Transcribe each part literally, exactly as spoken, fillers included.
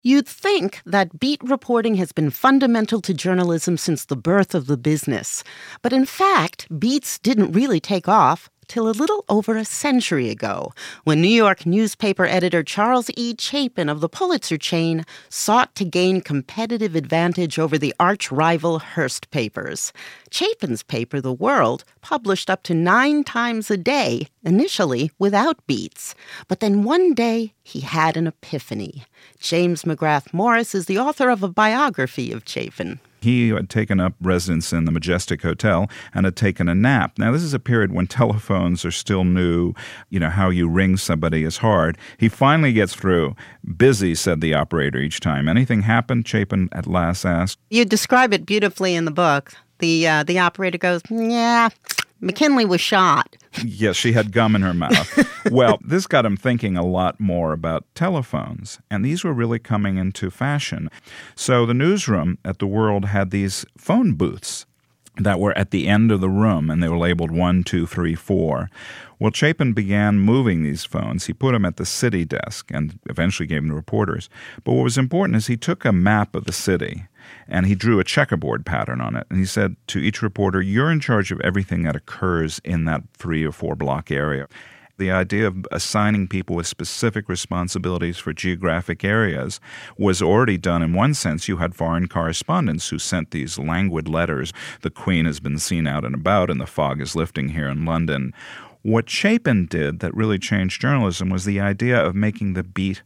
You'd think that beat reporting has been fundamental to journalism since the birth of the business. But in fact, beats didn't really take off till a little over a century ago, when New York newspaper editor Charles E. Chapin of the Pulitzer chain sought to gain competitive advantage over the arch-rival Hearst papers. Chapin's paper, The World, published up to nine times a day, initially without beats. But then one day, he had an epiphany. James McGrath Morris is the author of a biography of Chapin. He had taken up residence in the Majestic Hotel and had taken a nap. Now, this is a period when telephones are still new. You know, how you ring somebody is hard. He finally gets through. Busy, said the operator each time. Anything happened? Chapin at last asked. You describe it beautifully in the book. The, uh, the operator goes, yeah, McKinley was shot. Yes, she had gum in her mouth. Well, this got him thinking a lot more about telephones, and these were really coming into fashion. So the newsroom at The World had these phone booths that were at the end of the room, and they were labeled one, two, three, four. Well, Chapin began moving these phones. He put them at the city desk and eventually gave them to reporters. But what was important is he took a map of the city and he drew a checkerboard pattern on it. And he said to each reporter, you're in charge of everything that occurs in that three or four block area. The idea of assigning people with specific responsibilities for geographic areas was already done in one sense. You had foreign correspondents who sent these languid letters. The Queen has been seen out and about and the fog is lifting here in London. What Chapin did that really changed journalism was the idea of making the beat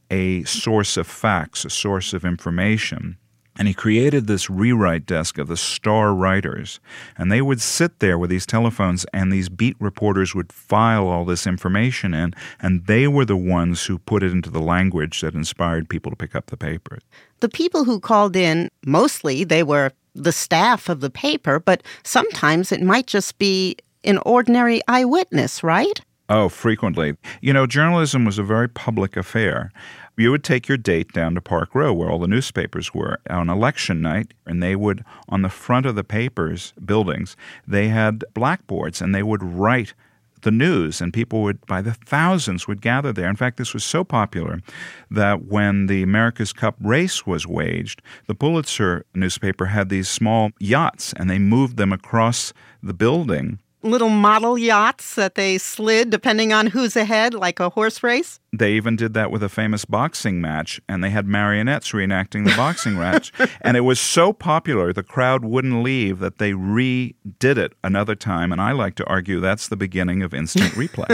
a source of facts, a source of information. And he created this rewrite desk of the star writers. And they would sit there with these telephones, and these beat reporters would file all this information in, and they were the ones who put it into the language that inspired people to pick up the paper. The people who called in, mostly they were the staff of the paper, but sometimes it might just be an ordinary eyewitness, right? Oh, frequently. You know, journalism was a very public affair. You would take your date down to Park Row, where all the newspapers were, on election night, and they would, on the front of the papers, buildings, they had blackboards, and they would write the news, and people would, by the thousands, would gather there. In fact, this was so popular that when the America's Cup race was waged, the Pulitzer newspaper had these small yachts, and they moved them across the building. Little model yachts that they slid depending on who's ahead, like a horse race? They even did that with a famous boxing match, and they had marionettes reenacting the boxing match. And it was so popular, the crowd wouldn't leave, that they redid it another time. And I like to argue that's the beginning of instant replay.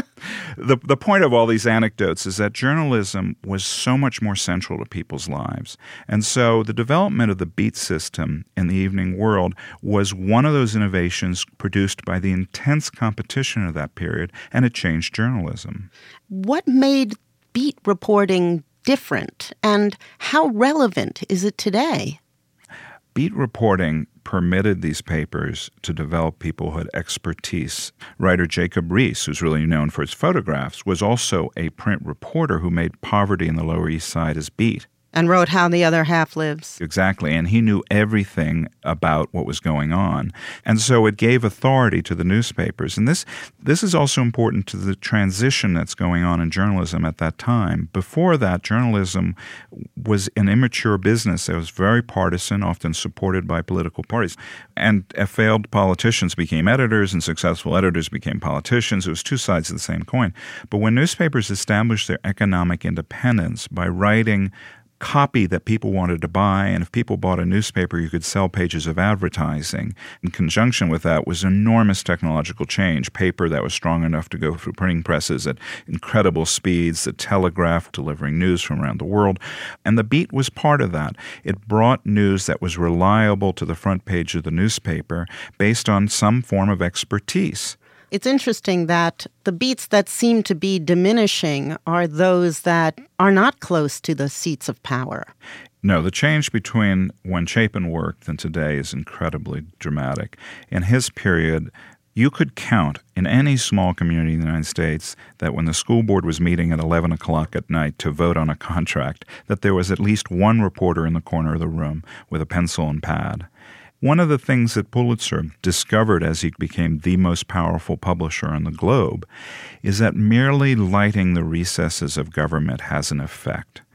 the, the point of all these anecdotes is that journalism was so much more central to people's lives. And so the development of the beat system in the evening world was one of those innovations produced by the intense competition of that period, and it changed journalism. What made beat reporting different, and how relevant is it today? Beat reporting permitted these papers to develop people who had expertise. Writer Jacob Riis, who's really known for his photographs, was also a print reporter who made poverty in the Lower East Side his beat. And wrote How the Other Half Lives. Exactly, and he knew everything about what was going on. And so it gave authority to the newspapers. And this this is also important to the transition that's going on in journalism at that time. Before that, journalism was an immature business. It was very partisan, often supported by political parties. And failed politicians became editors, and successful editors became politicians. It was two sides of the same coin. But when newspapers established their economic independence by writing copy that people wanted to buy, and if people bought a newspaper, you could sell pages of advertising. In conjunction with that was enormous technological change. Paper that was strong enough to go through printing presses at incredible speeds, the telegraph delivering news from around the world. And the beat was part of that. It brought news that was reliable to the front page of the newspaper based on some form of expertise. It's interesting that the beats that seem to be diminishing are those that are not close to the seats of power. No, the change between when Chapin worked and today is incredibly dramatic. In his period, you could count in any small community in the United States that when the school board was meeting at eleven o'clock at night to vote on a contract, that there was at least one reporter in the corner of the room with a pencil and pad. One of the things that Pulitzer discovered as he became the most powerful publisher on the globe is that merely lighting the recesses of government has an effect.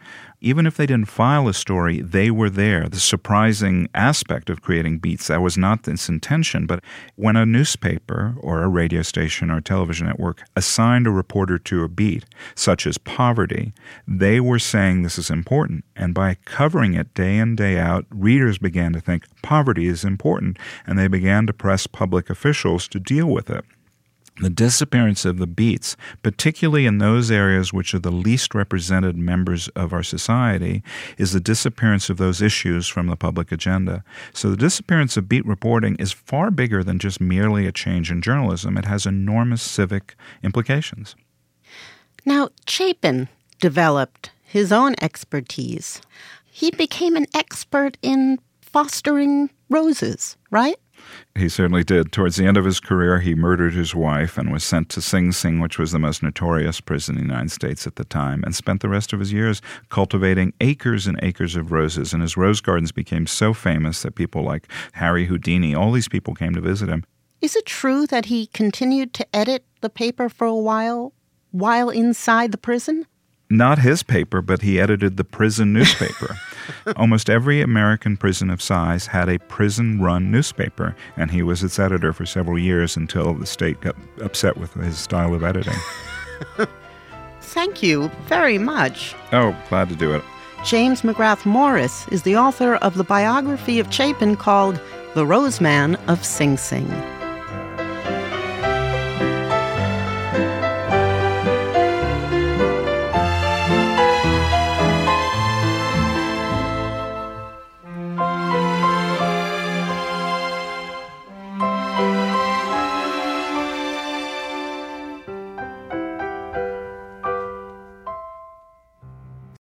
even if they didn't file a story, they were there. The surprising aspect of creating beats, that was not its intention, but when a newspaper or a radio station or a television network assigned a reporter to a beat, such as poverty, they were saying this is important. And by covering it day in, day out, readers began to think poverty is important, and they began to press public officials to deal with it. The disappearance of the beats, particularly in those areas which are the least represented members of our society, is the disappearance of those issues from the public agenda. So the disappearance of beat reporting is far bigger than just merely a change in journalism. It has enormous civic implications. Now, Chapin developed his own expertise. He became an expert in fostering roses, right? He certainly did. Towards the end of his career, he murdered his wife and was sent to Sing Sing, which was the most notorious prison in the United States at the time, and spent the rest of his years cultivating acres and acres of roses. And his rose gardens became so famous that people like Harry Houdini, all these people came to visit him. Is it true that he continued to edit the paper for a while, while inside the prison? Not his paper, but he edited the prison newspaper. Almost every American prison of size had a prison-run newspaper, and he was its editor for several years until the state got upset with his style of editing. Thank you very much. Oh, glad to do it. James McGrath Morris is the author of the biography of Chapin called The Roseman of Sing Sing.